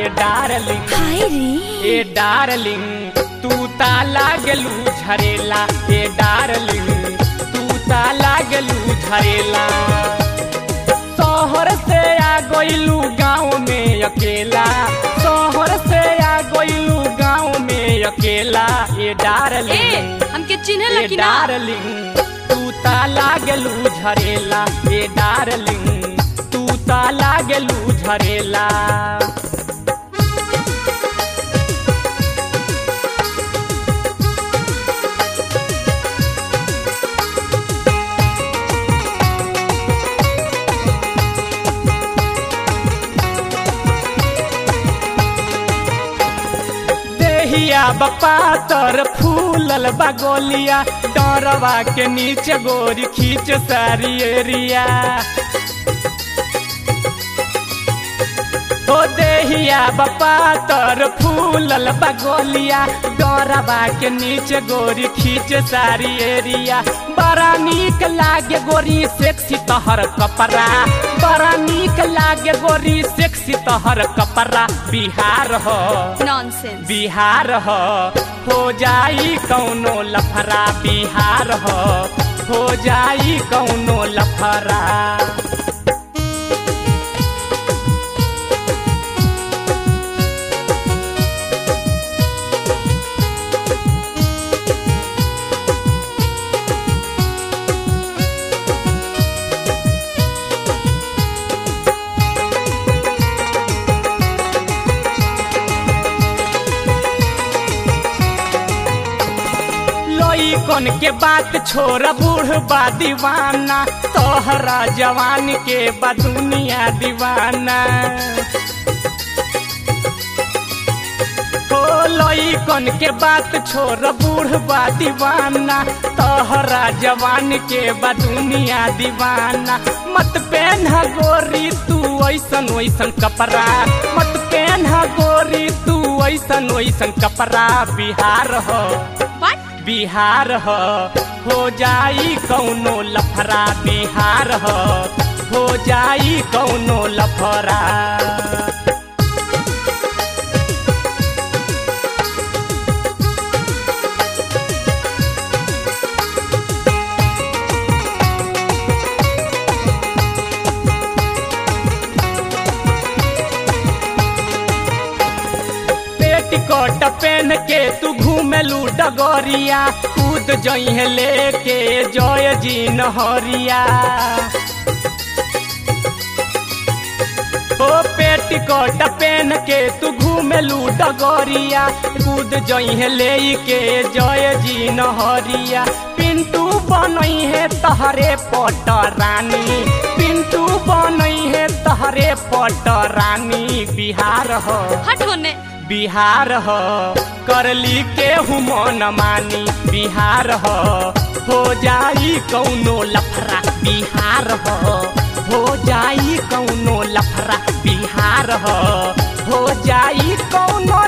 ए darling हाय रे ए darling तू ता लागलू झरेला ए डार्लिंग तू ता लागलू झरेला शहर से आ गइलू गाँव में अकेला शहर से आ गइलू गाँव में अकेला ए डार्लिंग हमके चिन्हे ए लगी ना डार्लिंग तू ता लागलू झरेला ए डार्लिंग तू ता लागलू झरेला बप्पा तर फूलल बगोलिया डरवा के नीचे गोरी खींच सारी एरिया ओ देहिया बप्पा तर फूलल बगोलिया डरवा के नीचे गोरी खींच सारी एरिया बड़ा नीक लागे गोरी सेक्सी तहर कपड़ा बड़ा नीक लागे गोरी सेक्सी तहर कपड़ा बिहार हो नॉनसेंस बिहार हो जाई कौनो लफरा बिहार हो जाई कौनो लफरा कौन के बात छोड़ बूढ़ बा दीवाना तोहरा जवान के बा दुनिया दीवाना कौन के बात छोड़ बूढ़ बा दीवाना तोहरा जवान के बा दुनिया दीवाना मत पहन गोरी तू ऐसन वैसन कपड़ा मत पहन गोरी तू ऐसन वैसन कपड़ा बिहार हो बिहार हो जाई कौनो लफरा बिहार हो जाई कौनो लफरा पेटीकोट पहन के तू घूमेलू डगोरिया कूद जइहे लेके जय जी नहरिया ओ पेटीकोट पहन के तू घूमेलू डगोरिया कूद जइहे लेके जय जी नहरिया पिंटू बनई है तहरे पट रानी पिंटू बनई है तहरे पट रानी बिहार हो बिहार हो करली के मन मानी बिहार हो जाई कौनो लफरा बिहार हो जाई कौनो लफरा बिहार हो जाई कौनो